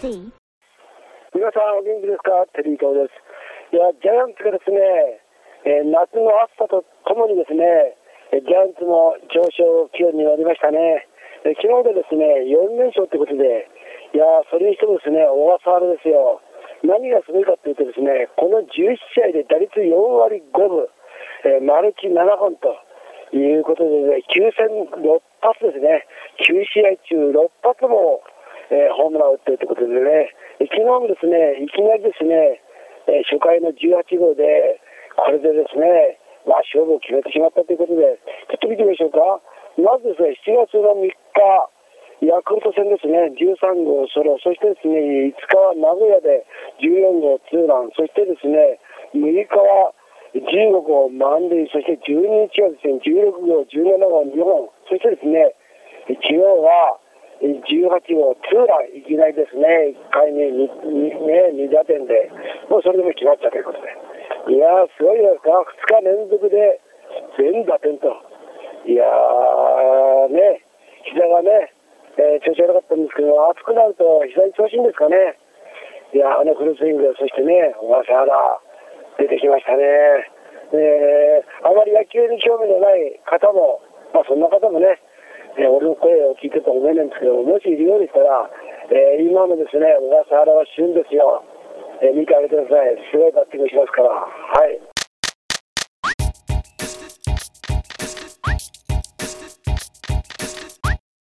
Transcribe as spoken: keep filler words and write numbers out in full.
C。 皆さんお元気ですか？テリー東です。いや、ジャイアンツがですね、えー、夏の暑さとともにですね、ジャイアンツも上昇気温になりましたね。えー、昨日でですね、よん連勝ということで、いや、それにしてもですね、小笠原ですよ。何がすごいかというとですね、このじゅういち試合で打率よんわりごぶ、えー、マルチななほんということで、ね、きゅうせんろっぱつですね、きゅう試合中ろっぱつも、えー、ホームランを打っているということでね、昨日もですね、いきなりですね、えー、初回のじゅうはちごうで、これでですね、まあ、勝負を決めてしまったということで、ちょっと見てみましょうか。まずですね、しちがつのみっか、ヤクルト戦ですね、じゅうさんごうソロ、そしてですね、いつかは名古屋でじゅうよんごうツーラン、そしてですね、むいかはじゅうごごう満塁、そしてじゅうににちはですね、じゅうろくごう、じゅうななごうにほん、そしてですね、昨日はじゅうはちごうツーラン、いきなりですね、いっかいに 2, ね、に打点で、もうそれでも決まったということで、いやー、すごいですか、ふつか連続で全打点と、いやーね、膝がね、えー、調子悪かったんですけど、暑くなると膝に調子いいんですかね。いやー、あのフルスイング、そしてね、小笠原、出てきましたね。えー、あまり野球に興味のない方も、まあそんな方もね、えー、俺の声を聞いてると思えないんですけど、もしいるようでしたら、えー、今のですね、小笠原は旬ですよ。えー、見てあげてください。すごいバッティングしますから。